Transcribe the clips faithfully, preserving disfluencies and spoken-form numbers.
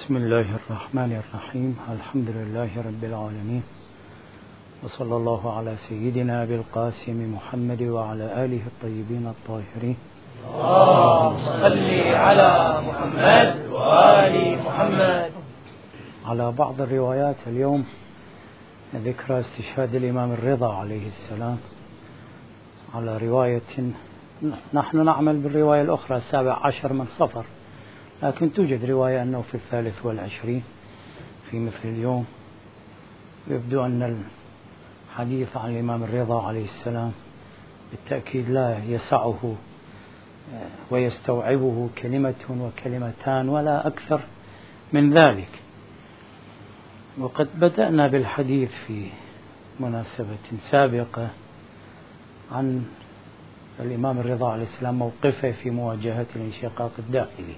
بسم الله الرحمن الرحيم. الحمد لله رب العالمين، وصلى الله على سيدنا أبي القاسم محمد وعلى آله الطيبين الطاهرين. اللهم صل على محمد وآل محمد. على بعض الروايات اليوم ذكرى استشهاد الإمام الرضا عليه السلام، على رواية نحن نعمل بالرواية الأخرى السابع عشر من صفر، لكن توجد رواية أنه في الثالث والعشرين في مثل اليوم. يبدو أن الحديث عن الإمام الرضا عليه السلام بالتأكيد لا يسعه ويستوعبه كلمة وكلمتان ولا أكثر من ذلك. وقد بدأنا بالحديث في مناسبة سابقة عن الإمام الرضا عليه السلام، موقفه في مواجهة الانشقاق الداخلي.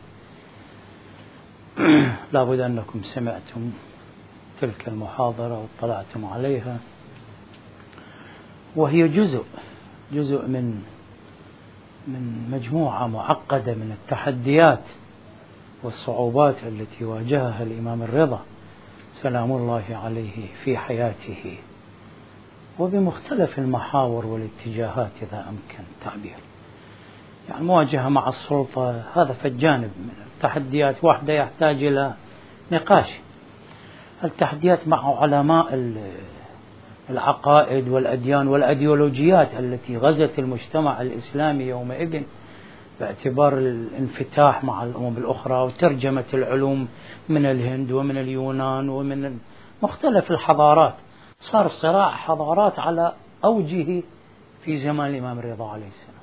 لا بد أنكم سمعتم تلك المحاضرة واطلعتم عليها، وهي جزء جزء من من مجموعة معقدة من التحديات والصعوبات التي واجهها الإمام الرضا سلام الله عليه في حياته، وبمختلف المحاور والاتجاهات إذا أمكن التعبير. يعني مواجهة مع السلطة هذا فالجانب من التحديات، واحدة يحتاج إلى نقاش. التحديات مع علماء العقائد والأديان والأيديولوجيات التي غزت المجتمع الإسلامي يومئذ، باعتبار الانفتاح مع الأمم الأخرى وترجمة العلوم من الهند ومن اليونان ومن مختلف الحضارات. صار صراع حضارات على أوجه في زمان الإمام الرضا عليه السلام.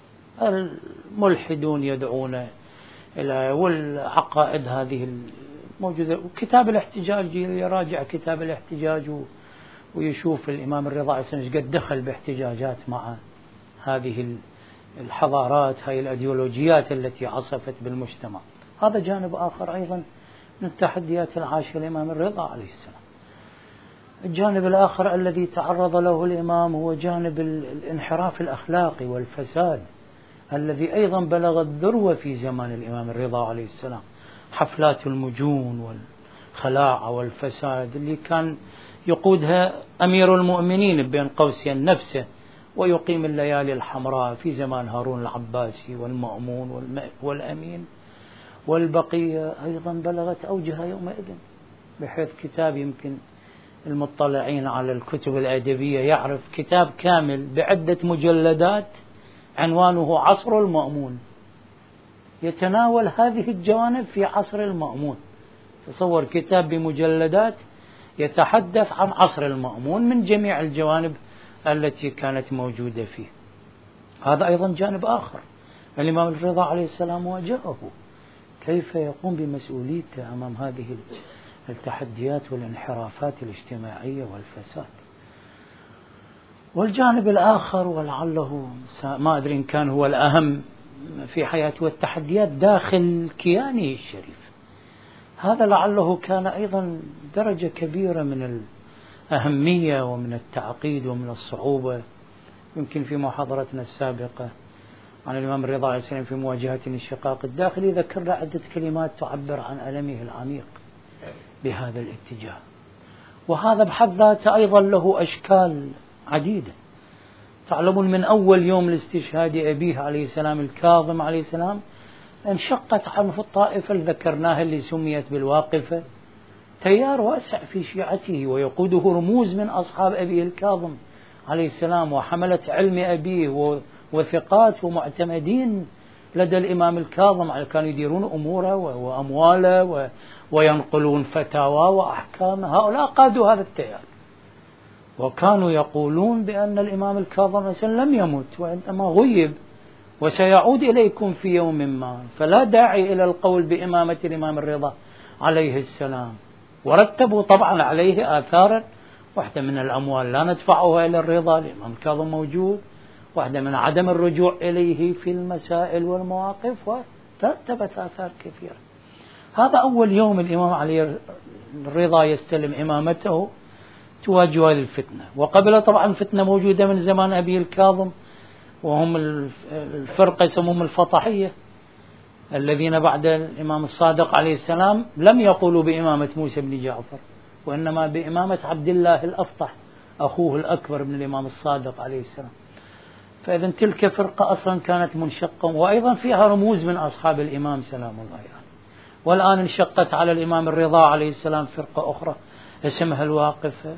الملحدون يدعون إلى والعقائد هذه الموجودة، وكتاب الاحتجاج يراجع كتاب الاحتجاج ويشوف الإمام الرضا عليه السلام قد دخل باحتجاجات مع هذه الحضارات، هذه الأيديولوجيات التي عصفت بالمجتمع. هذا جانب آخر أيضا من التحديات العاشرة الإمام الرضا عليه السلام. الجانب الآخر الذي تعرض له الإمام هو جانب الانحراف الأخلاقي والفساد الذي أيضا بلغ الذروة في زمان الإمام الرضا عليه السلام. حفلات المجون والخلاعة والفساد اللي كان يقودها أمير المؤمنين بين قوسين نفسه، ويقيم الليالي الحمراء في زمان هارون العباسي والمأمون والأمين، والبقية أيضا بلغت أوجها يومئذ، بحيث كتاب يمكن المطلعين على الكتب الأدبية يعرف كتاب كامل بعدة مجلدات عنوانه عصر المأمون، يتناول هذه الجوانب في عصر المأمون. تصور كتاب بمجلدات يتحدث عن عصر المأمون من جميع الجوانب التي كانت موجودة فيه. هذا أيضا جانب آخر الإمام الرضا عليه السلام واجهه، كيف يقوم بمسؤوليته أمام هذه التحديات والانحرافات الاجتماعية والفساد. والجانب الآخر ولعله ما أدري إن كان هو الأهم في حياته، والتحديات داخل كيانه الشريف. هذا لعله كان أيضا درجة كبيرة من الأهمية ومن التعقيد ومن الصعوبة. يمكن في محاضرتنا السابقة عن الإمام الرضا عليه السلام في مواجهة الانشقاق الداخلي ذكرنا عدة كلمات تعبر عن ألمه العميق بهذا الاتجاه، وهذا بحد ذاته أيضا له أشكال عديدة. تعلمون من أول يوم لاستشهاد أبيه عليه السلام الكاظم عليه السلام انشقت عنه الطائفة اللي ذكرناها اللي سميت بالواقفة، تيار واسع في شيعته ويقوده رموز من أصحاب أبيه الكاظم عليه السلام وحملة علم أبيه وثقات ومعتمدين لدى الإمام الكاظم، كانوا يديرون أموره وأمواله وينقلون فتاوى وأحكام. هؤلاء قادوا هذا التيار، وكانوا يقولون بأن الإمام الكاظم لم يمت وإنما غيب وسيعود إليكم في يوم ما، فلا داعي إلى القول بإمامة الإمام الرضا عليه السلام. ورتبوا طبعا عليه آثارا، واحدة من الأموال لا ندفعها إلى الرضا، الإمام الكاظم موجود، واحدة من عدم الرجوع إليه في المسائل والمواقف، وترتبت آثار كثيرة. هذا أول يوم الإمام علي الرضا يستلم إمامته تواجه هذه الفتنة. وقبل طبعا فتنة موجودة من زمان أبي الكاظم، وهم الفرقة يسموهم الفطحية، الذين بعد الإمام الصادق عليه السلام لم يقولوا بإمامة موسى بن جعفر، وإنما بإمامة عبد الله الأفطح أخوه الأكبر من الإمام الصادق عليه السلام. فإذا تلك فرقة أصلا كانت منشقة، وأيضا فيها رموز من أصحاب الإمام سلام الله يعني. والآن انشقت على الإمام الرضا عليه السلام فرقة أخرى اسمها الواقفة.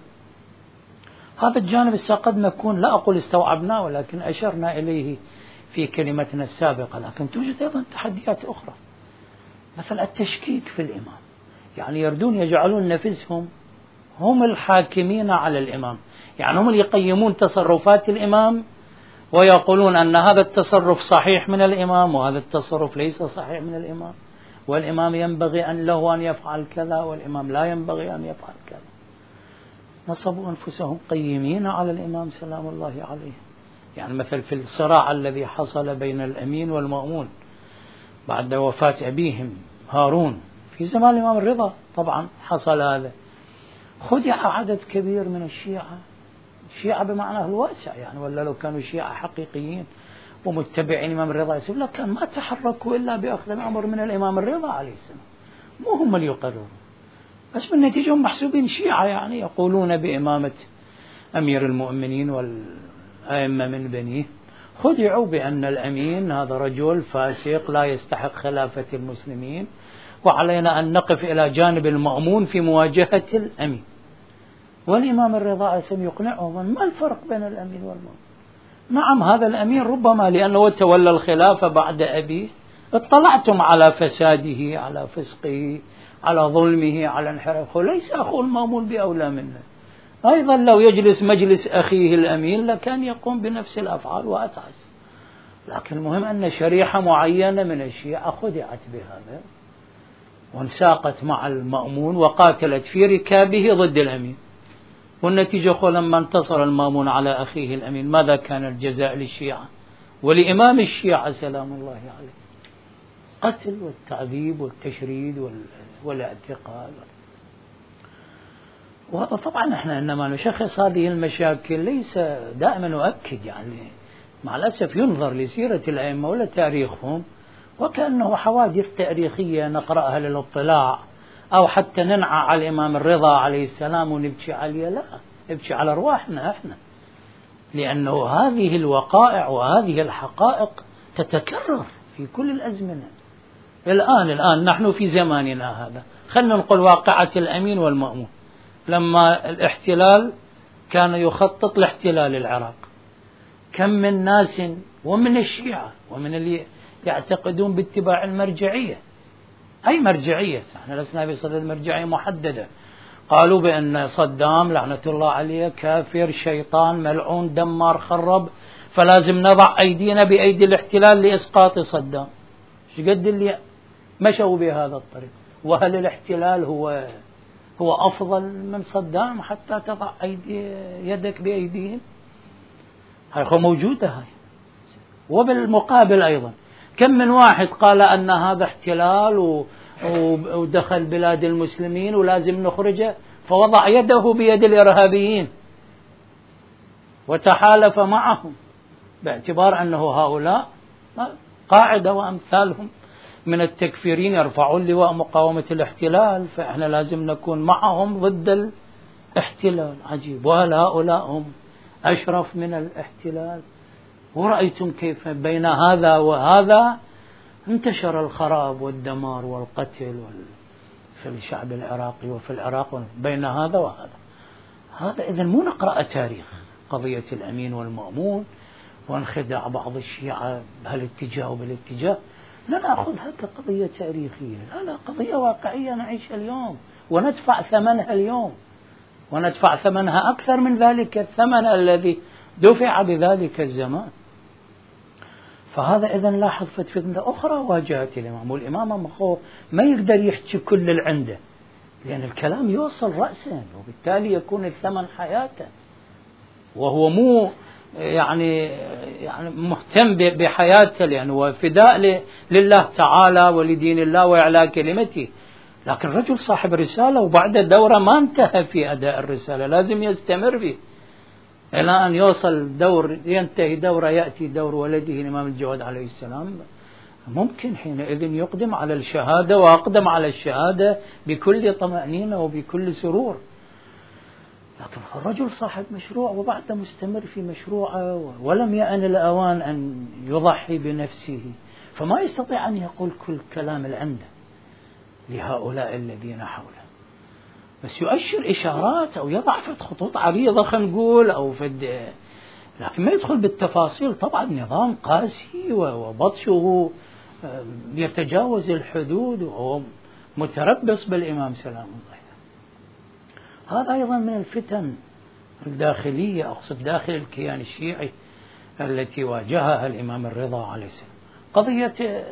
هذا الجانب قد نكون لا أقول استوعبناه، ولكن أشرنا إليه في كلمتنا السابقة. لكن توجد أيضا تحديات أخرى، مثل التشكيك في الإمام، يعني يردون يجعلون نفسهم هم الحاكمين على الإمام، يعني هم اللي يقيمون تصرفات الإمام ويقولون أن هذا التصرف صحيح من الإمام وهذا التصرف ليس صحيح من الإمام، والإمام ينبغي أن له أن يفعل كذا والإمام لا ينبغي أن يفعل كذا. نصبوا أنفسهم قيمين على الإمام سلام الله عليه. يعني مثل في الصراع الذي حصل بين الأمين والمأمون بعد وفاة أبيهم هارون في زمان الإمام الرضا، طبعا حصل هذا، خدع عدد كبير من الشيعة، الشيعة بمعناه الواسع يعني، ولا لو كانوا شيعة حقيقيين ومتبعين الإمام الرضا يسوع لكن ما تحركوا إلا بأخذ الأمر من الإمام الرضا عليه السلام، مو هم اللي يقررون، بس بالنتيجة هم محسوبين شيعة يعني، يقولون بإمامة أمير المؤمنين والأئمة من بنيه. خدعوا بأن الأمين هذا رجل فاسق لا يستحق خلافة المسلمين، وعلينا أن نقف إلى جانب المأمون في مواجهة الأمين. والإمام الرضا أسم يقنعهم ما الفرق بين الأمين والمأمون. نعم هذا الأمين ربما لأنه تولى الخلافة بعد أبيه اطلعتم على فساده على فسقه على ظلمه على انحرافه، ليس أخو المأمون بأولى منه. أيضا لو يجلس مجلس أخيه الأمين لكان يقوم بنفس الأفعال وأتعس. لكن المهم أن شريحة معينة من الشيعة خدعت بهذا وانساقت مع المأمون وقاتلت في ركابه ضد الأمين، والنتيجة لما انتصر المأمون على أخيه الأمين ماذا كان الجزاء للشيعة ولإمام الشيعة سلام الله عليه؟ قتل والتعذيب والتشريد والاعتقال. وهذا طبعا احنا انما نشخص هذه المشاكل ليس دائما نؤكد، يعني مع الأسف ينظر لسيرة الأئمة ولا تاريخهم وكأنه حوادث تاريخية نقرأها للاطلاع أو حتى ننعى على الإمام الرضا عليه السلام ونبكي عليه، لا، نبكي على أرواحنا احنا، لأنه هذه الوقائع وهذه الحقائق تتكرر في كل الأزمنة. الآن الآن نحن في زماننا هذا، خلنا نقول واقعة الأمين والمأمون. لما الاحتلال كان يخطط لاحتلال العراق، كم من ناس ومن الشيعة ومن اللي يعتقدون باتباع المرجعية، أي مرجعية، نحن لسنا بصدد مرجعية محددة، قالوا بأن صدام لعنة الله عليه كافر شيطان ملعون دمار خرب، فلازم نضع أيدينا بأيدي الاحتلال لإسقاط صدام. شو قد اللي مشوا بهذا الطريق؟ وهل الاحتلال هو هو أفضل من صدام حتى تضع أيدي يدك بأيديهم؟ هاي موجودة هاي. وبالمقابل أيضا كم من واحد قال أن هذا احتلال ودخل بلاد المسلمين ولازم نخرجه، فوضع يده بيد الإرهابيين وتحالف معهم باعتبار أنه هؤلاء قاعدة وأمثالهم من التكفيرين يرفعون لواء مقاومة الاحتلال، فإحنا لازم نكون معهم ضد الاحتلال. عجيب، وهل هؤلاء هم أشرف من الاحتلال؟ ورأيتم كيف بين هذا وهذا انتشر الخراب والدمار والقتل في الشعب العراقي وفي العراق بين هذا وهذا. هذا إذن مو نقرأ تاريخ قضية الأمين والمأمون وانخدع بعض الشيعة بهالاتجاه وبالاتجاه، لا نأخذها كقضية تاريخية، لا لا، قضية واقعية نعيشها اليوم وندفع ثمنها اليوم، وندفع ثمنها أكثر من ذلك الثمن الذي دفع بذلك الزمان. فهذا إذن لاحظ فتنة أخرى واجهت الإمام، والإمام ما يقدر يحكي كل اللي عنده لأن الكلام يوصل رأسا، وبالتالي يكون الثمن حياته، وهو مو يعني يعني مهتم بحياته لأنه هو فداء لله تعالى ولدين الله وإعلاء كلمته، لكن رجل صاحب رسالة وبعد دورة ما انتهى في أداء الرسالة، لازم يستمر به إلى أن يوصل دور، ينتهي دورة يأتي دور ولده الإمام الجواد عليه السلام ممكن حينئذ يقدم على الشهادة، وأقدم على الشهادة بكل طمأنينة وبكل سرور. لكن الرجل صاحب مشروع وبعد مستمر في مشروعه ولم يأن الأوان أن يضحي بنفسه، فما يستطيع أن يقول كل كلام اللي عنده لهؤلاء الذين حوله، بس يؤشر إشارات أو يضع في خطوط عريضة خلينا نقول أو في، لكن ما يدخل بالتفاصيل. طبعا نظام قاسي وبطشه يتجاوز الحدود وهو متربص بالإمام سلام الله. هذا أيضا من الفتن الداخلية، أقصد داخل الكيان الشيعي، التي واجهها الإمام الرضا عليه السلام. قضية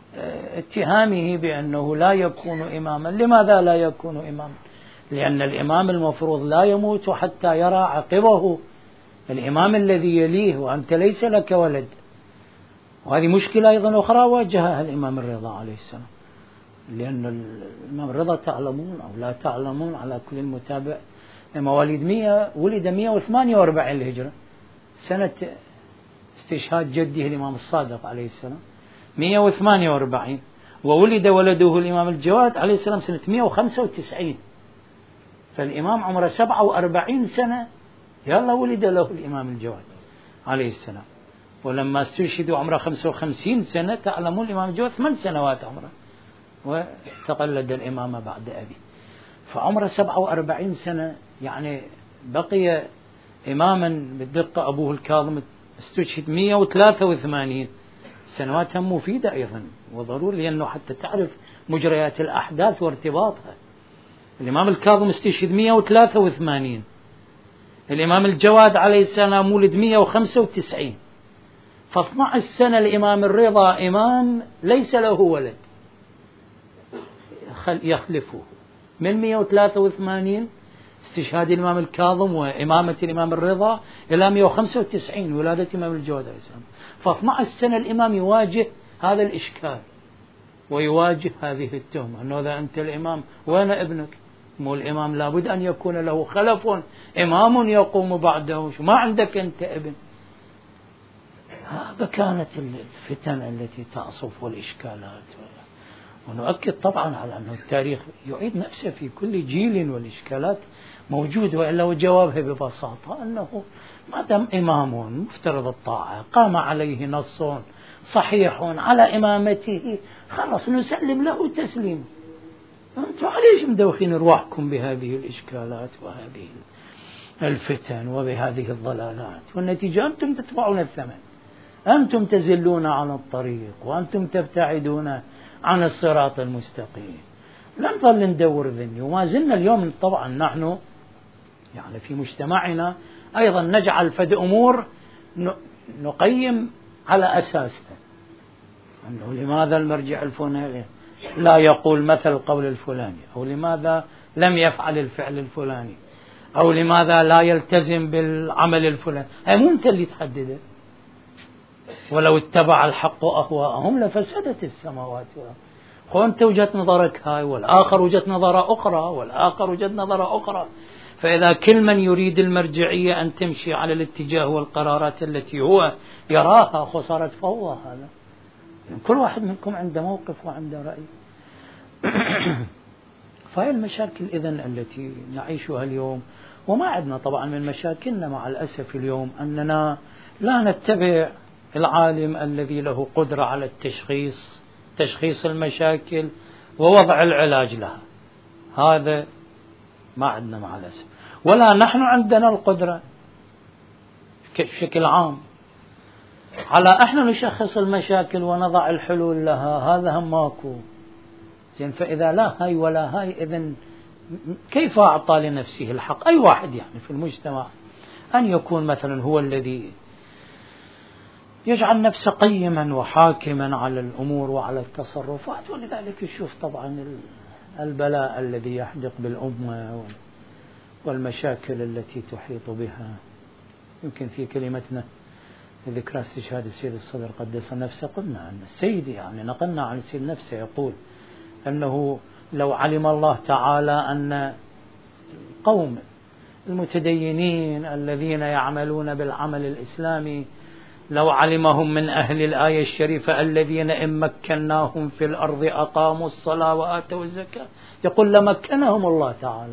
اتهامه بأنه لا يكون إماما. لماذا لا يكون إماما؟ لأن الإمام المفروض لا يموت حتى يرى عقبه الإمام الذي يليه، وأنت ليس لك ولد. وهذه مشكلة أيضا أخرى واجهها الإمام الرضا عليه السلام، لأن الإمام الرضا تعلمون أو لا تعلمون على كل المتابع مواليد مئة، ولد مئة وثمانية وأربعين للهجرة، سنة استشهاد جده الإمام الصادق عليه السلام مئة وثمانية وأربعين، وولد ولده الإمام الجواد عليه السلام سنة مئة وخمسة وتسعين. فالإمام عمره سبعة وأربعين سنة يلا ولد له الإمام الجواد عليه السلام. ولما استشهدوا عمره خمسة وخمسين سنة، تعلمون الإمام الجواد ثمان سنوات عمره، وتقلد الإمامة بعد أبي، فعمره سبعة وأربعين سنة، يعني بقي إماما بالدقة. أبوه الكاظم استشهد مئة وثلاثة وثمانين، سنوات مفيدة أيضا وضروري، لأنه حتى تعرف مجريات الأحداث وارتباطها. الإمام الكاظم استشهد مئة وثلاثة وثمانين، الإمام الجواد عليه السلام ولد مئة وخمسة وتسعين، فاثنى عشر سنة الإمام الرضا إمام ليس له ولد يخلفه، من مئة وثلاثة وثمانين استشهاد الإمام الكاظم وإمامة الإمام الرضا إلى مئة وخمسة وتسعين ولادة الإمام الجواد عليه السلام. فاثنى عشر سنة الإمام يواجه هذا الإشكال ويواجه هذه التهمة، أنه إذا أنت الإمام وين ابنك؟ مو الإمام لابد أن يكون له خلف، إمام يقوم بعده، ما عندك أنت ابن. هذا كانت الفتن التي تعصف والإشكالات. ونؤكد طبعا على أن التاريخ يعيد نفسه في كل جيل والإشكالات موجود، وإلا وجوابها ببساطة أنه ما دام إمام مفترض الطاعة قام عليه نص صحيح على إمامته، خلاص نسلم له تسليم. أنتم عليش مدوخين رواحكم بهذه الإشكالات وهذه الفتن وبهذه الضلالات، والنتيجة أنتم تدفعون الثمن، أنتم تزلون عن الطريق وأنتم تبتعدون عن الصراط المستقيم. لا نظل ندور ذني، وما زلنا اليوم طبعا نحن يعني في مجتمعنا أيضا نجعل فد أمور نقيم على أساسها، أنه لماذا المرجع الفلاني لا يقول مثل القول الفلاني، أو لماذا لم يفعل الفعل الفلاني، أو لماذا لا يلتزم بالعمل الفلاني. هي مو أنت اللي تحدده، ولو اتبع الحق أهواءهم لفسدت السماوات والأرض. خو أنت وجهة نظرك هاي، والآخر وجهة نظر أخرى، والآخر وجهة نظر أخرى. فإذا كل من يريد المرجعية أن تمشي على الاتجاه والقرارات التي هو يراها، خسارة فوضى. هذا كل واحد منكم عنده موقف وعنده رأي. فهي المشاكل إذن التي نعيشها اليوم. وما عندنا طبعا من مشاكلنا مع الأسف اليوم أننا لا نتبع العالم الذي له قدرة على التشخيص، تشخيص المشاكل ووضع العلاج لها. هذا ما عندنا مع الأسف، ولا نحن عندنا القدرة بشكل عام على احنا نشخص المشاكل ونضع الحلول لها. هذا هم ماكو زين. فإذا لا هاي ولا هاي، إذن كيف أعطى لنفسه الحق أي واحد يعني في المجتمع أن يكون مثلا هو الذي يجعل نفسه قيما وحاكما على الأمور وعلى التصرفات؟ ولذلك يشوف طبعا البلاء الذي يحدق بالأمة والمشاكل التي تحيط بها. يمكن في كلمتنا ذكرى استشهاد السيد الصدر قدس نفسه قلنا أن السيد يعني نقلنا عن السيد نفسه يقول أنه لو علم الله تعالى أن القوم المتدينين الذين يعملون بالعمل الإسلامي لو علمهم من أهل الآية الشريفة الذين إن مكناهم في الأرض أقاموا الصلاة وآتوا الزكاة، يقول لمكنهم الله تعالى.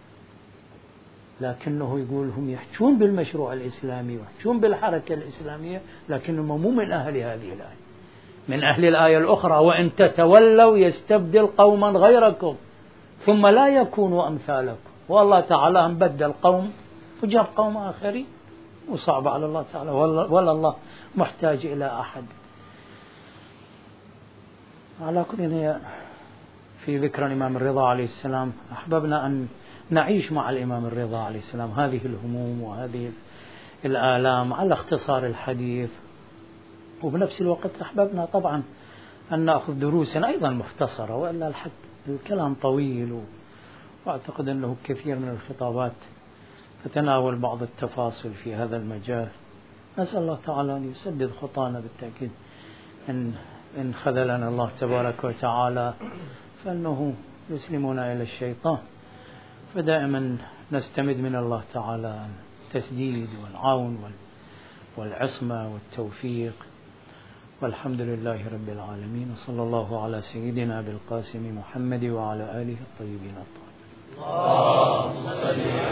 لكنه يقول هم يحجون بالمشروع الإسلامي ويحجون بالحركة الإسلامية، لكنهم مو من أهل هذه الآية، من أهل الآية الأخرى: وإن تتولوا يستبدل قوما غيركم ثم لا يكونوا أمثالكم. والله تعالى بدل قوم وجاب قوم آخرين، وصعب على الله تعالى، ولا الله محتاج إلى أحد. على كل، في ذكر الإمام الرضا عليه السلام أحببنا أن نعيش مع الإمام الرضا عليه السلام هذه الهموم وهذه الآلام على اختصار الحديث، وبنفس الوقت أحببنا طبعا أن نأخذ دروسا أيضا مختصرة، وإلا الحد الكلام طويل، وأعتقد أنه كثير من الخطابات تتناول بعض التفاصيل في هذا المجال. نسأل الله تعالى أن يسدد خطانا. بالتأكيد إن إن خذلنا الله تبارك وتعالى فإنه يسلمنا إلى الشيطان، فدائما نستمد من الله تعالى التسديد والعون والعصمة والتوفيق. والحمد لله رب العالمين، وصلى الله على سيدنا بالقاسم محمد وعلى آله الطيبين الطاهرين.